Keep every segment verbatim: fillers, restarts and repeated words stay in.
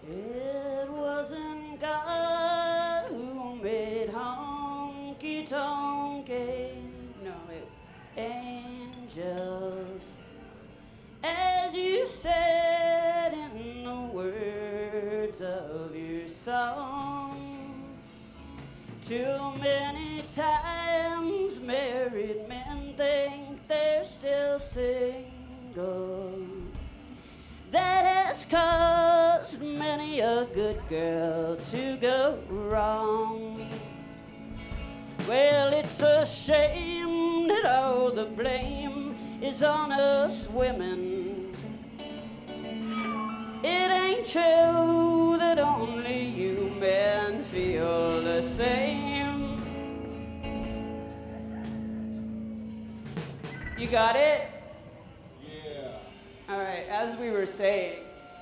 It wasn't God who made honky tonky, no, it angels. As you said in the words of your song, too many times married men think they're still single. That has caused many a good girl to go wrong. Well, it's a shame that all the blame is on us women. It ain't true that only you men feel the same. You got it? Yeah. All right, as we were saying,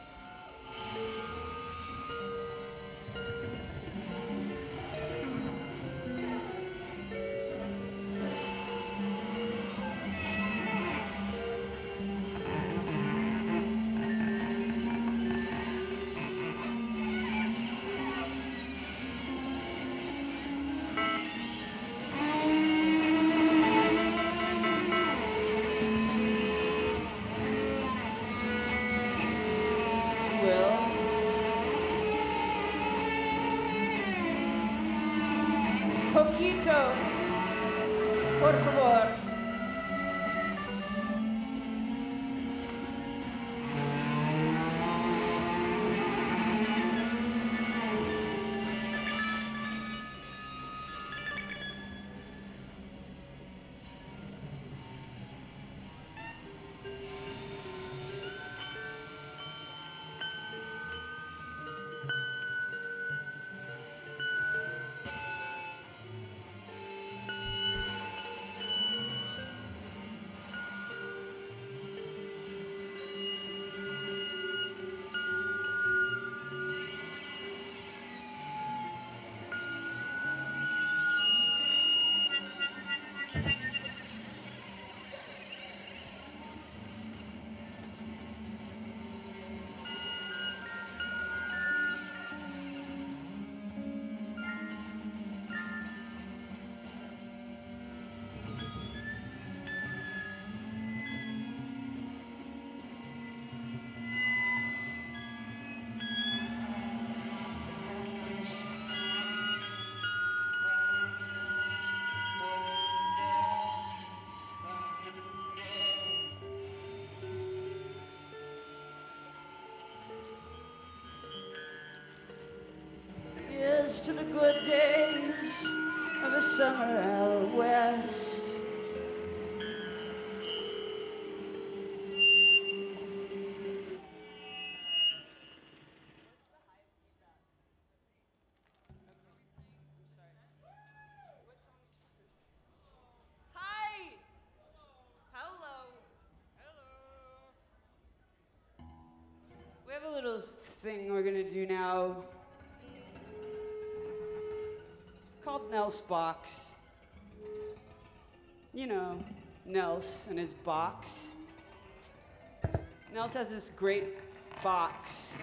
well, poquito, por favor. Here's to the good days of a summer out west. Hi! Hello! We have a little thing we're gonna do now called Nels Box. You know, Nels and his box. Nels has this great box.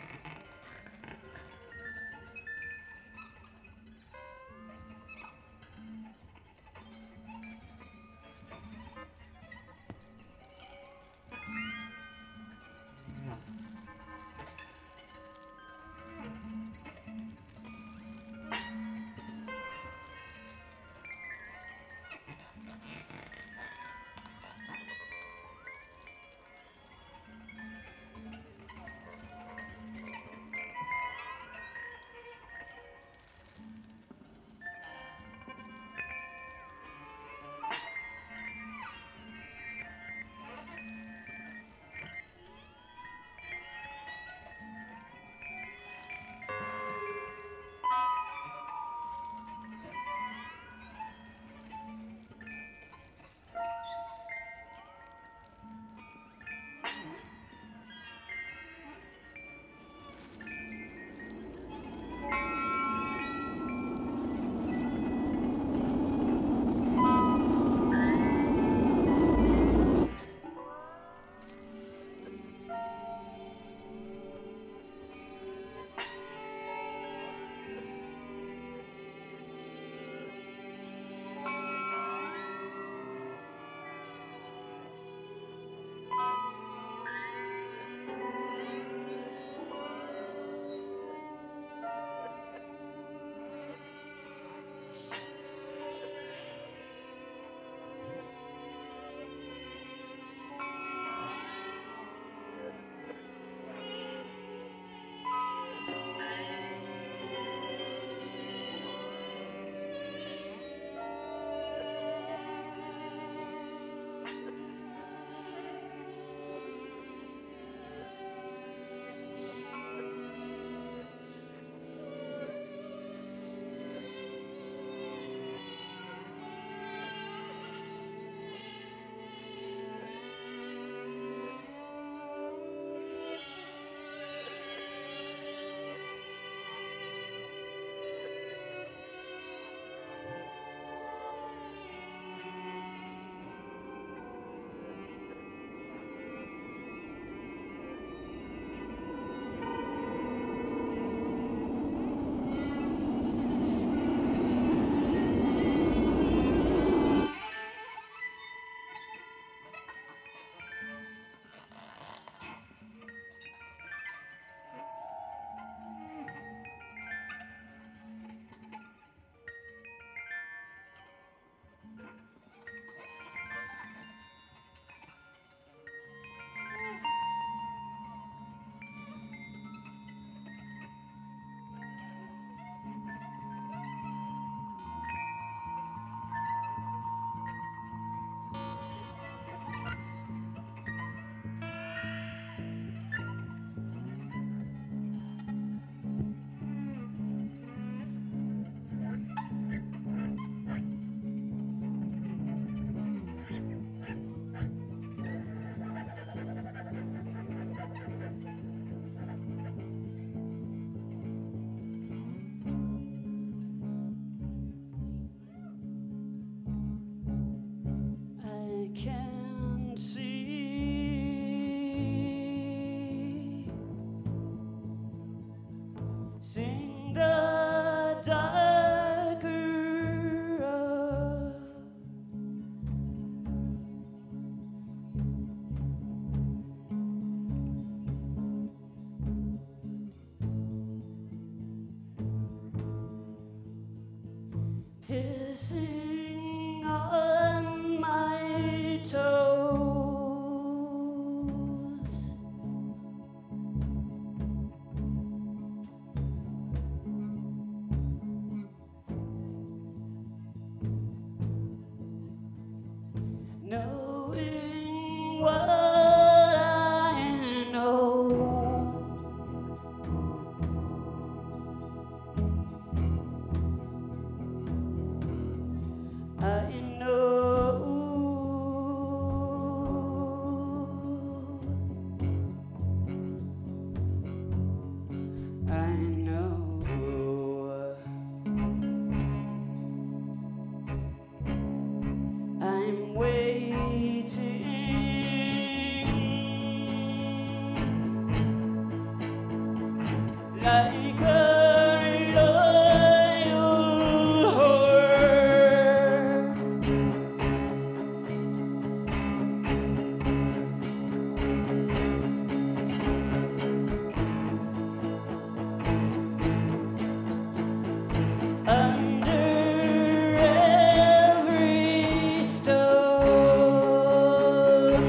Sing the darker of pissing on my toes. Knowing what I know, I know, I know. I'm waiting like a loyal whore. Under every stone,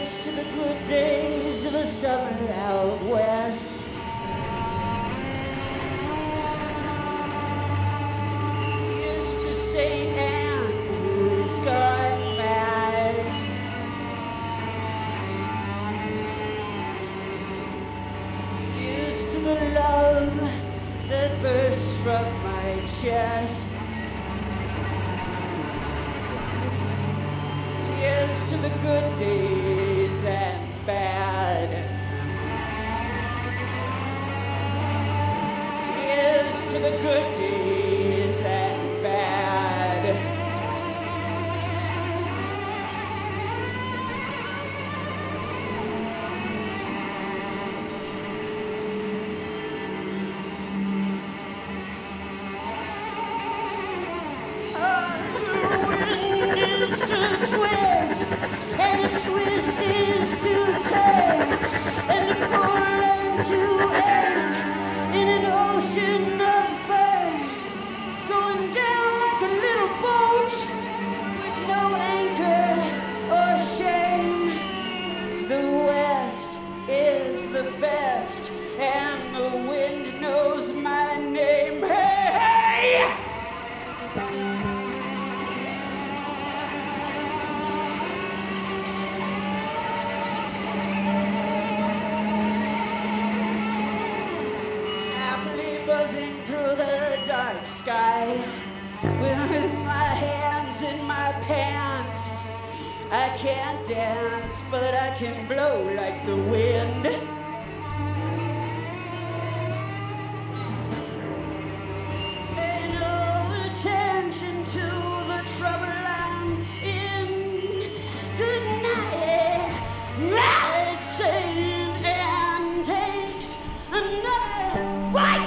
Here's to the good days of a summer out west. Here's to Saint Anne, who's gone mad. Here's to the love that burst from my chest. Here's to the good days and bad. Here's to the good days and bad. Our wind is to twist, and a twist is to turn, and to pull and to ache in an ocean of burn, going down like a little boat with no anchor or shame. The West is the best, and the wind knows my name. Hey, hey! Buzzing through the dark sky with my hands in my pants. I can't dance, but I can blow like the wind. Pay no attention to the trouble I'm in. Good night, night, Saint Anne takes another bite.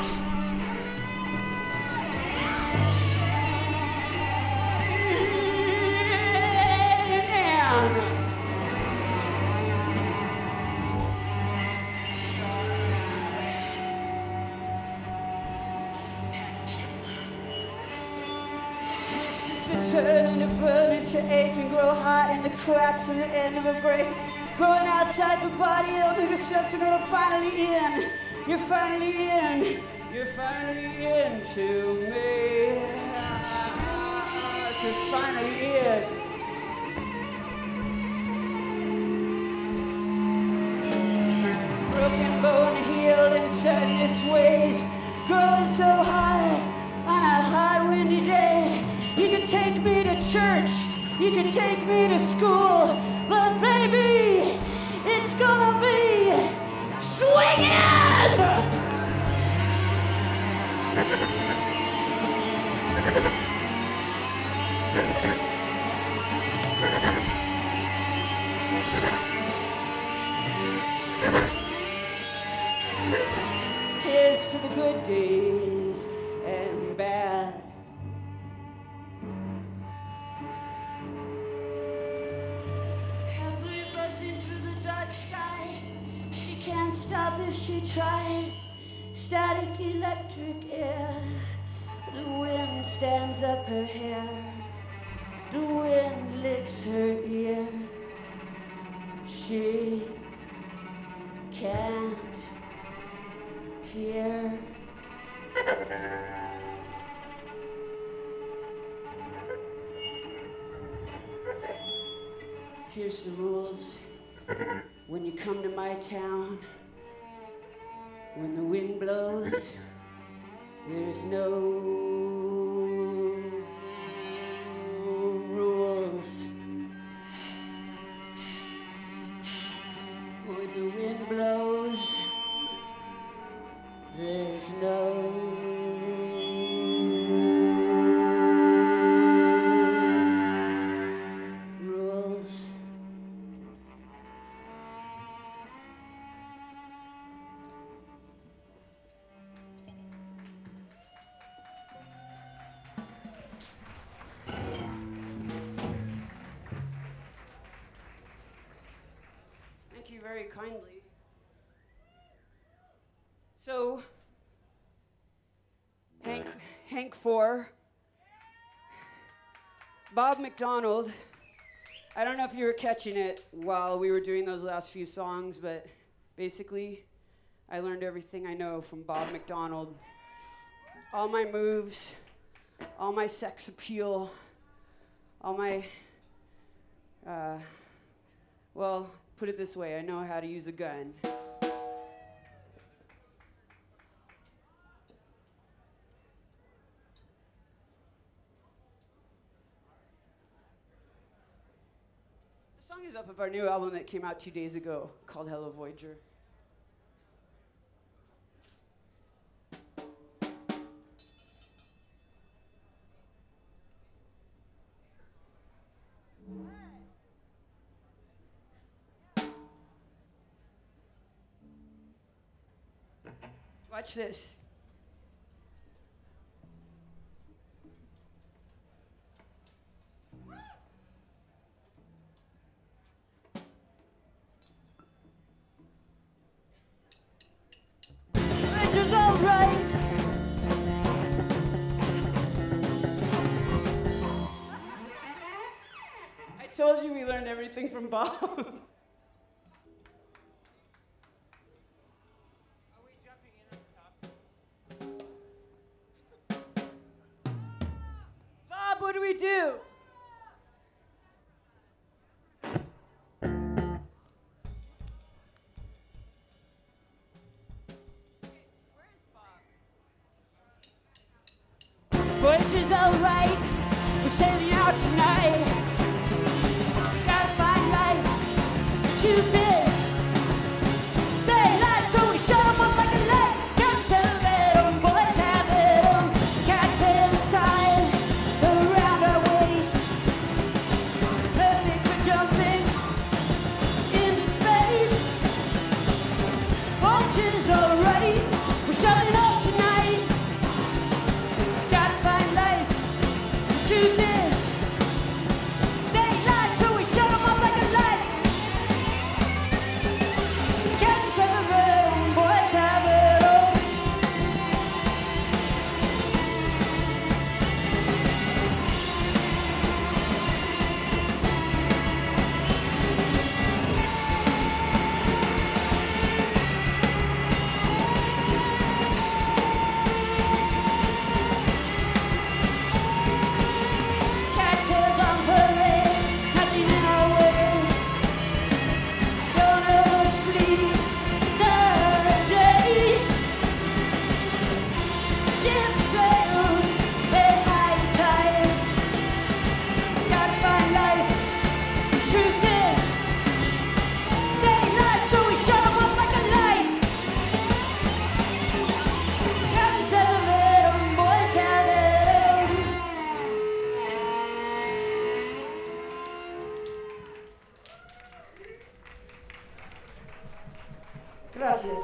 Turn and to burn and to ache and grow hot in the cracks in the end of a break. Growing outside the body, only to just when I'm finally in. You're finally in. You're finally into me. You're finally in. Broken bone healed and set in its ways. Growing so high on a hot windy day. You can take me to church, you can take me to school, but baby, it's gonna be swinging! Here's to the good days and bad. Sky. She can't stop if she tried. Static electric air. The wind stands up her hair. The wind licks her ear. She can't hear. Here's the rules. When you come to my town, when the wind blows, there's no rules. When the wind blows, there's no rules. Thank you very kindly. So, Hank, Hank Four, Bob McDonald, I don't know if you were catching it while we were doing those last few songs, but basically, I learned everything I know from Bob McDonald. All my moves, all my sex appeal, all my, uh, well, put it this way, I know how to use a gun. The song is off of our new album that came out two days ago called Hello Voyager. Watch this. Voyager's alright. I told you we learned everything from Bob. What do we do? Voyager's alright. We're sailing out tonight. Gotta find life. Truth is, they lied, so we shut 'em up like a light. Can't celebrate 'em, boys have it 'em. Cattails tied around our waist. Perfect for jumping into space. Vultures alright. We're shutting up tonight. Gotta find life. The truth is, they lied, so we shut 'em up like a light. Captains of the room, boys have it all. Cattails on parade, nothing in our way. Don't ever sleep another day. Ship sails at high tide. Gotta find life. The truth is, they lied, so we shut 'em up like a light. Captains of the rhythm, boys have it all. Gracias.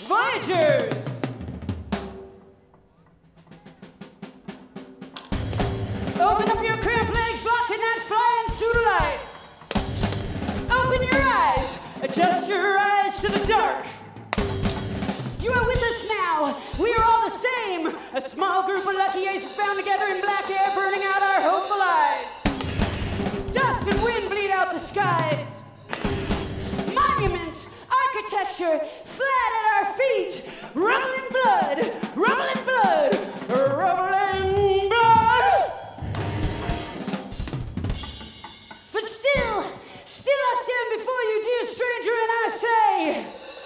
Voyagers! Open up your cramped legs, locked in that flying suit of light. Open your eyes, adjust your eyes to the dark. You are with us now, we are all the same. A small group of lucky aces bound together in black air, burning out our hopeful lives. Dust and wind bleed out the skies. Monuments, architecture, flat at our feet. Rumbling blood, rumbling blood, rumbling blood. But still, still I stand before you, dear stranger, and I say,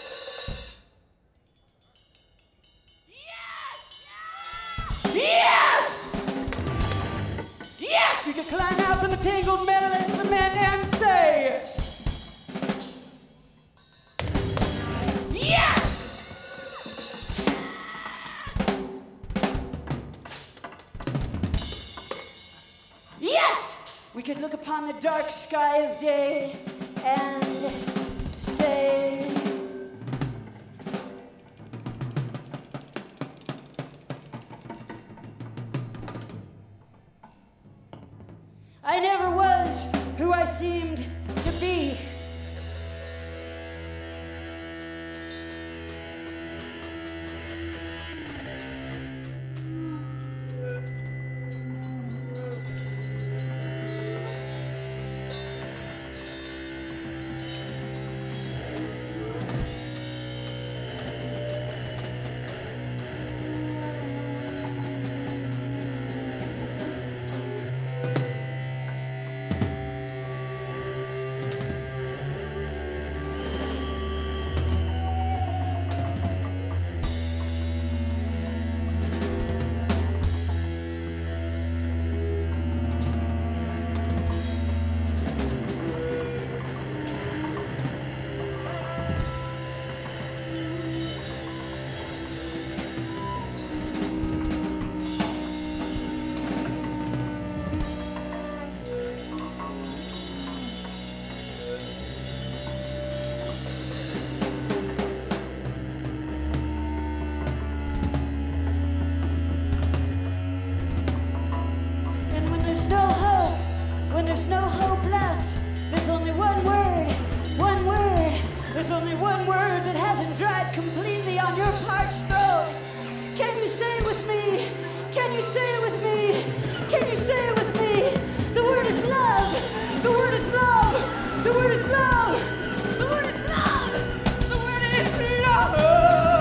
yes! Yes! We can climb out from the tangled metal and cement and say, yes! Yes! We could look upon the dark sky of day and say, I never was who I seemed to be. There's no hope left. There's only one word, one word. There's only one word that hasn't dried completely on your parched throat. Can you say it with me? Can you say it with me? Can you say it with me? The word is love. The word is love. The word is love. The word is love. The word is love.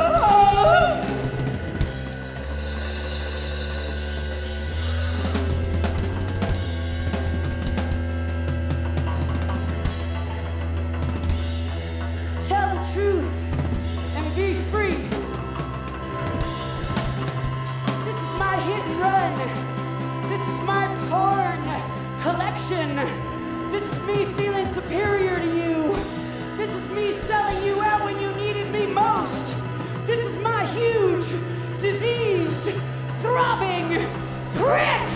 This is me feeling superior to you. This is me selling you out when you needed me most. This is my huge, diseased, throbbing prick.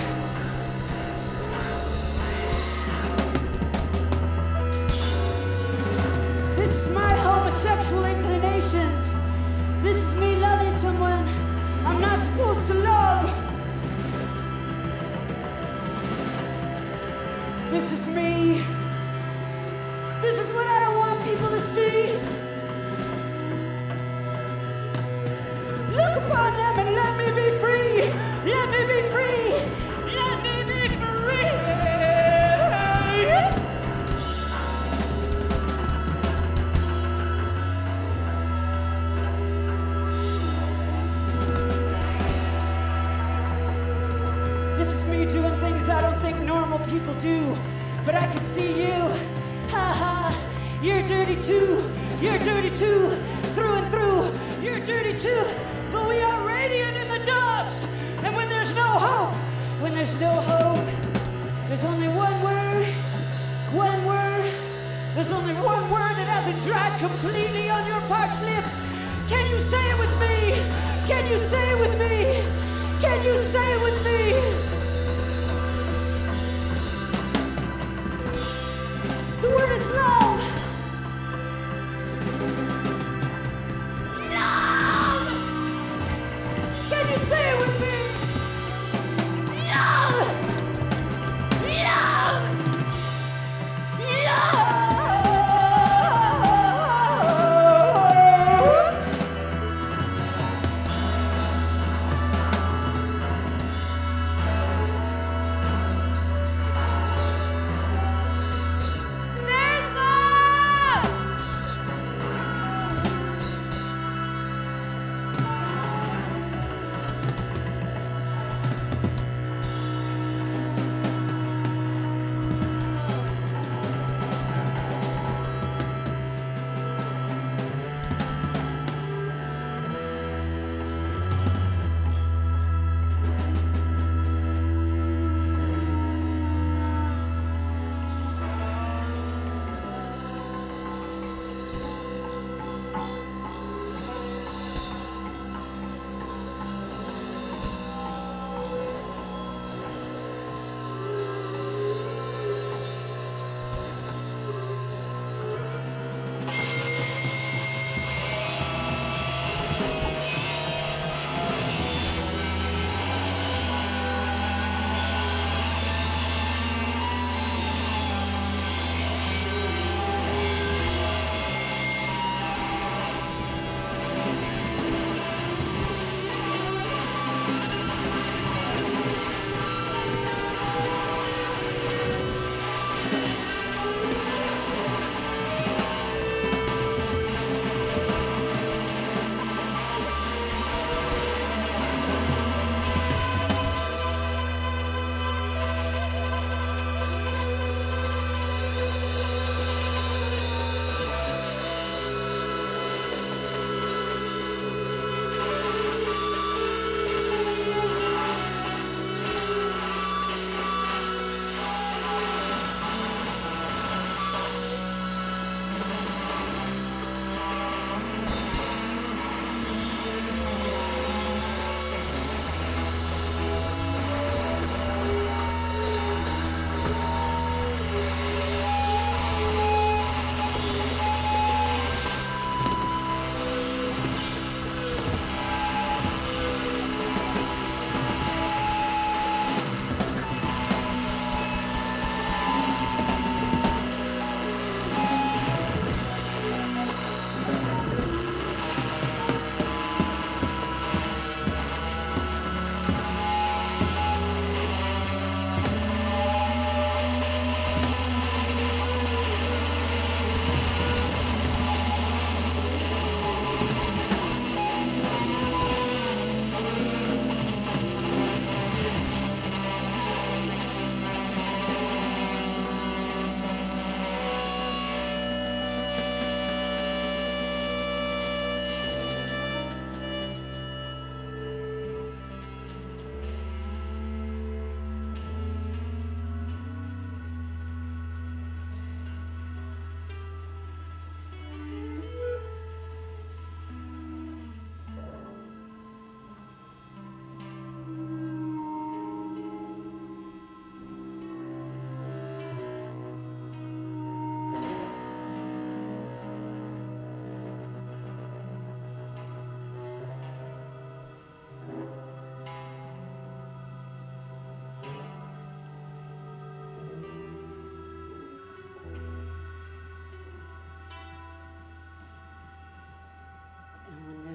This is my homosexual inclinations. This is me loving someone I'm not supposed to love. This is me. This is what I don't want people to see. Look upon them and let me be free. Let me be free. Let me be free. This is me doing things I don't think normal people do. But I can see you. Ha ha. You're dirty too. You're dirty too. Through and through. You're dirty too. But we are radiant in the dust. And when there's no hope, when there's no hope, there's only one word. One word. There's only one word that hasn't dried completely on your parched lips. Can you say it with me? Can you say it with me? Can you say it with me? The word is love. Love!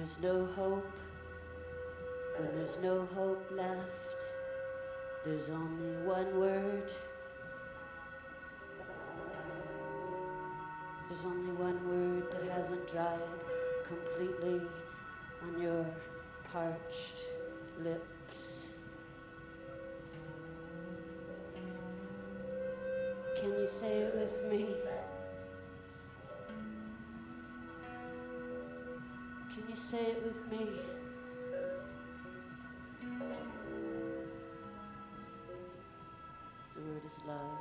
there's no hope, when there's no hope left, there's only one word. There's only one word that hasn't dried completely on your parched lips. Can you say it with me? Can you say it with me? The word is love.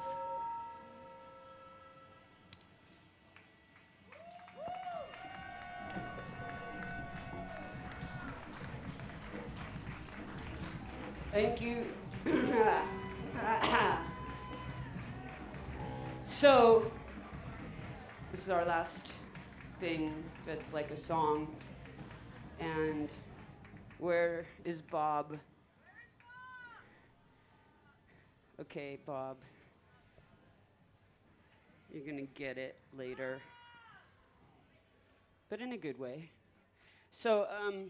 Thank you. So, this is our last thing that's like a song. And where is Bob? Okay, Bob. You're gonna get it later. But in a good way. So, um,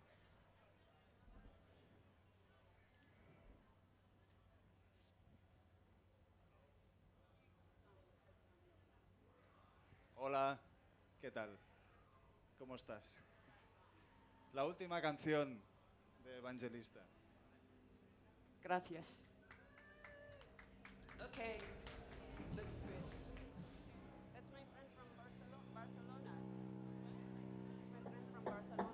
Hola, ¿qué tal? ¿Cómo estás? La última canción de Evangelista. gracias. Okay, looks good. That's my friend from Barcelona. Barcelona. That's my friend from Barcelona.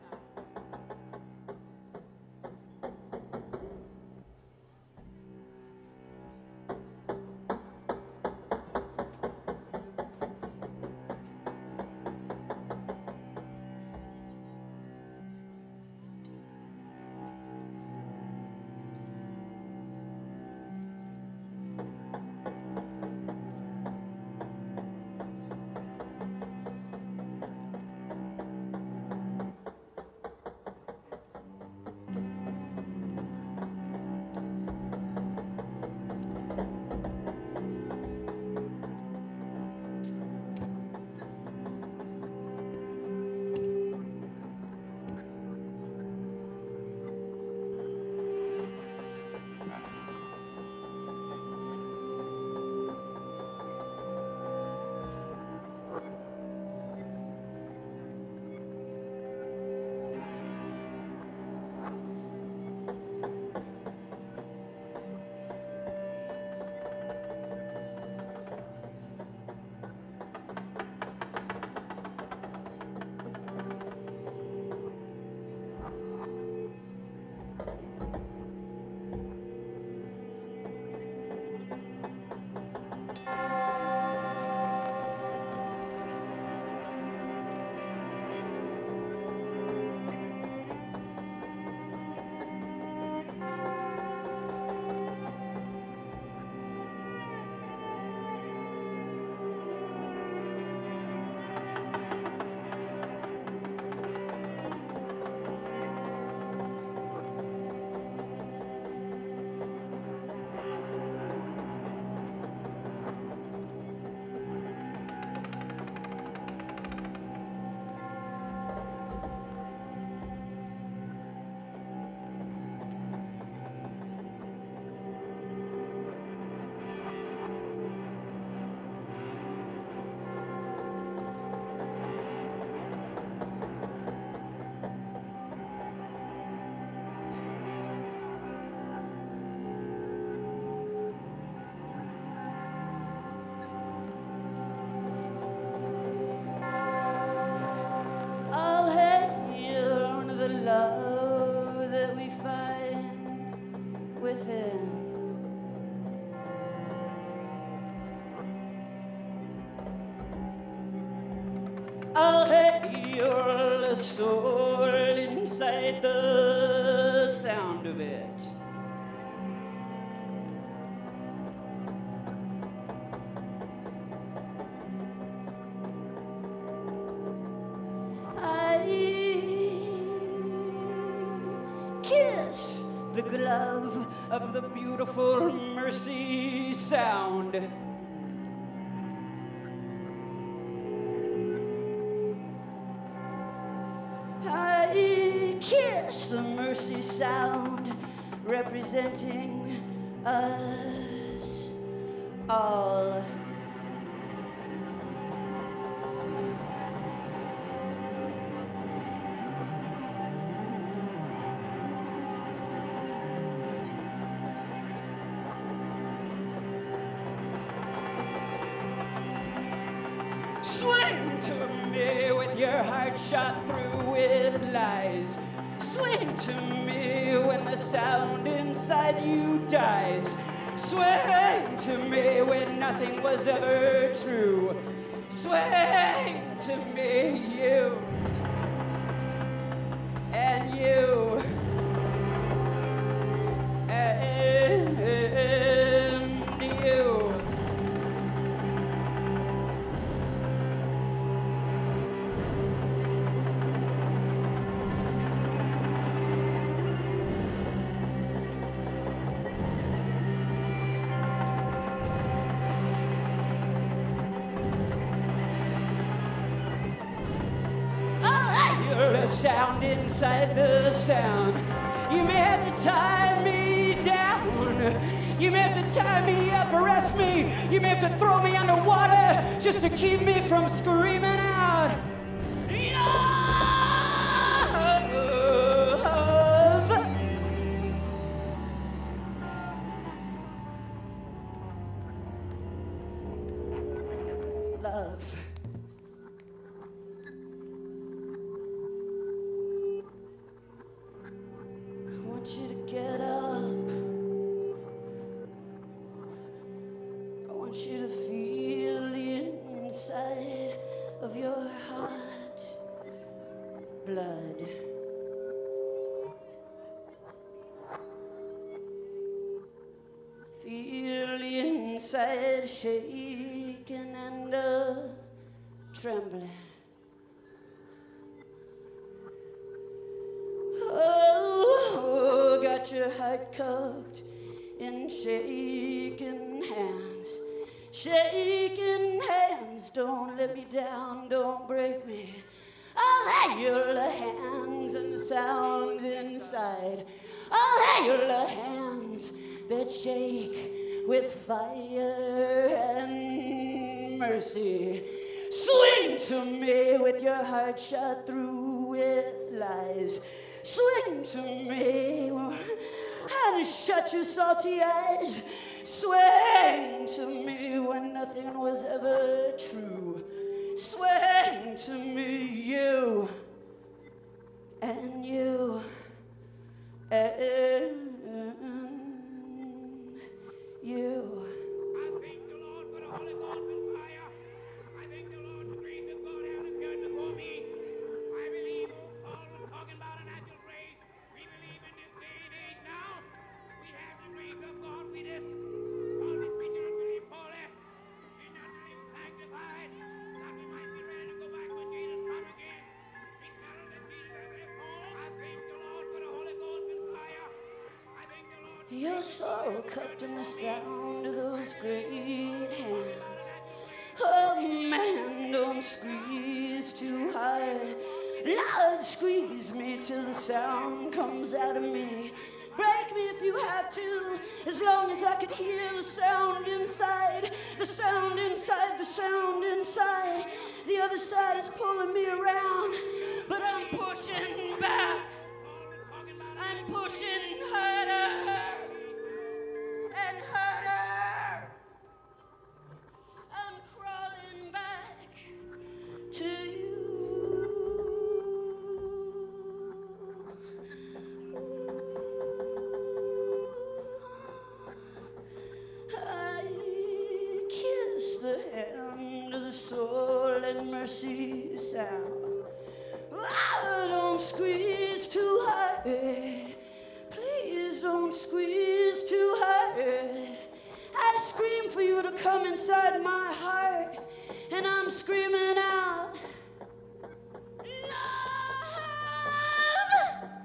All hail to the love that we find within. All hail the soul inside the sound of it. Kiss the glove of the beautiful mercy sound. I sound representing us all. Swing to me with your heart shot through with lies. Swing to me when the sound inside you dies. Swing to me when nothing was ever true. Swing to me, you and you and you. The sound inside the sound. You may have to tie me down. You may have to tie me up, arrest me. You may have to throw me underwater just to keep me from screaming out. Love. Love. I want you to get up. I want you to feel the inside of your heart blood. Feel the inside shaking and uh, trembling. Oh, got your heart cupped in shaking hands. Shaking hands, don't let me down, don't break me. I'll hail the hands and the sounds inside. I'll hail the hands that shake with fire and mercy. Swing to me with your heart shot through with lies. Swing to me and shut your salty eyes. Swing to me when nothing was ever true. Swing to me, you and you and you. I thank the Lord for the Holy Ghost and fire. I thank the Lord for grace that God has appeared before me. I believe Paul was talking about a natural grace. We believe in this day and age now. We have the grace of God with us. All the preachers are to live holy. We're not to live sanctified. That we might be ready to go back when Jesus comes again. We settle that Jesus has left home. I thank the Lord for the Holy Ghost and fire. I thank the Lord. Your soul cupped in the sound of those great hands. Oh man, don't squeeze too hard. Lord, squeeze me till the sound comes out of me. Break me if you have to, as long as I could hear the sound inside. The sound inside, the sound inside. The other side is pulling me around, but I'm pushing back. I'm pushing harder and harder. I'm crawling back to you. I kiss the hand of the soul and mercy sound. Oh, don't squeeze too hard. Please don't squeeze too hard. I scream for you to come inside my heart, and I'm screaming out, love!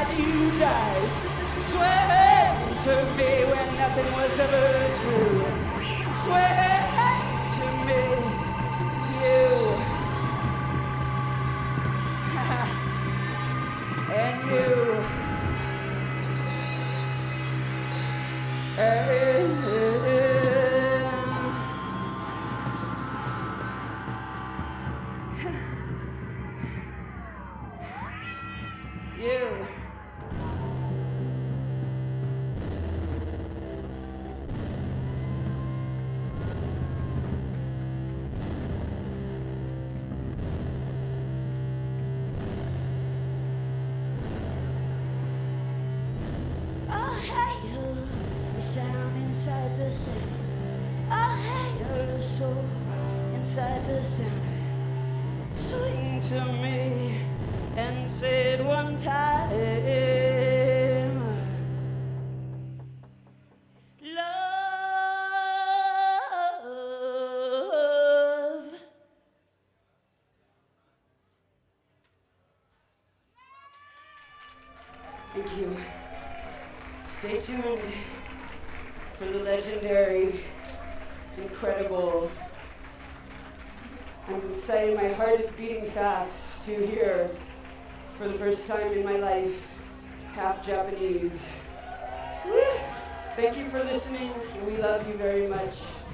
you dies. Swear to me when nothing was ever true. Swear to me, you and you and you. I hate the sound inside the sound. I hate the soul inside the sound. Swing to me and say it one time. Love. Thank you. Stay tuned for the legendary, incredible. I'm excited. My heart is beating fast to hear, for the first time in my life, half Japanese. Woo! Thank you for listening. We love you very much.